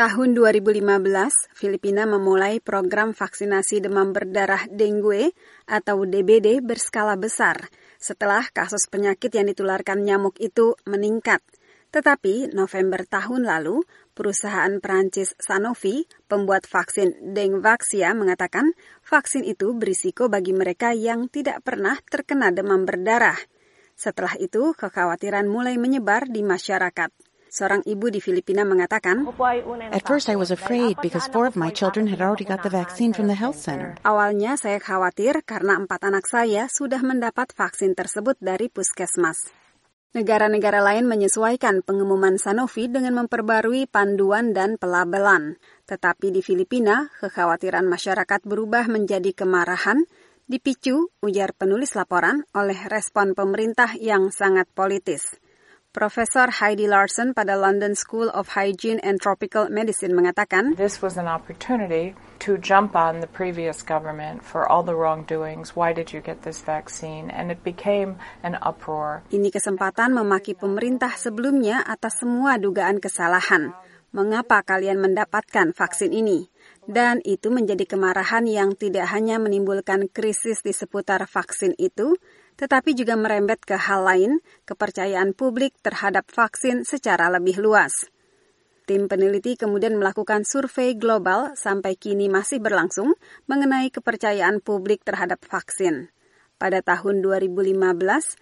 Tahun 2015, Filipina memulai program vaksinasi demam berdarah dengue atau DBD berskala besar setelah kasus penyakit yang ditularkan nyamuk itu meningkat. Tetapi November tahun lalu, perusahaan Perancis Sanofi, pembuat vaksin Dengvaxia, mengatakan vaksin itu berisiko bagi mereka yang tidak pernah terkena demam berdarah. Setelah itu, kekhawatiran mulai menyebar di masyarakat. Seorang ibu di Filipina mengatakan, At first I was afraid because 4 of my children had already got the vaccine from the health center. Awalnya saya khawatir karena 4 anak saya sudah mendapat vaksin tersebut dari puskesmas. Negara-negara lain menyesuaikan pengumuman Sanofi dengan memperbarui panduan dan pelabelan. Tetapi di Filipina, kekhawatiran masyarakat berubah menjadi kemarahan, dipicu, ujar penulis laporan, oleh respon pemerintah yang sangat politis. Profesor Heidi Larson pada London School of Hygiene and Tropical Medicine mengatakan, This was an opportunity to jump on the previous government for all the wrongdoings. Why did you get this vaccine? And it became an uproar. Ini kesempatan memaki pemerintah sebelumnya atas semua dugaan kesalahan. Mengapa kalian mendapatkan vaksin ini? Dan itu menjadi kemarahan yang tidak hanya menimbulkan krisis di seputar vaksin itu, tetapi juga merembet ke hal lain, kepercayaan publik terhadap vaksin secara lebih luas. Tim peneliti kemudian melakukan survei global sampai kini masih berlangsung mengenai kepercayaan publik terhadap vaksin. Pada tahun 2015,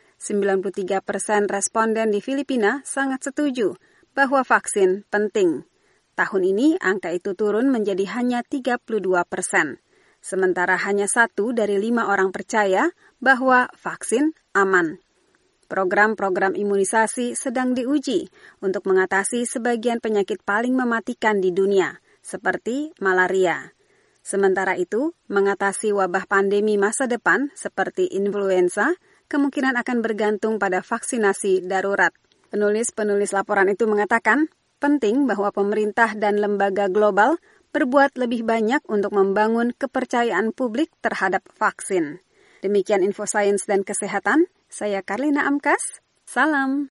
93% responden di Filipina sangat setuju bahwa vaksin penting. Tahun ini angka itu turun menjadi hanya 32%. Sementara hanya 1 dari 5 orang percaya bahwa vaksin aman. Program-program imunisasi sedang diuji untuk mengatasi sebagian penyakit paling mematikan di dunia, seperti malaria. Sementara itu, mengatasi wabah pandemi masa depan seperti influenza kemungkinan akan bergantung pada vaksinasi darurat. Penulis laporan itu mengatakan, penting bahwa pemerintah dan lembaga global berbuat lebih banyak untuk membangun kepercayaan publik terhadap vaksin. Demikian info sains dan kesehatan, saya Karlina Amkas, salam.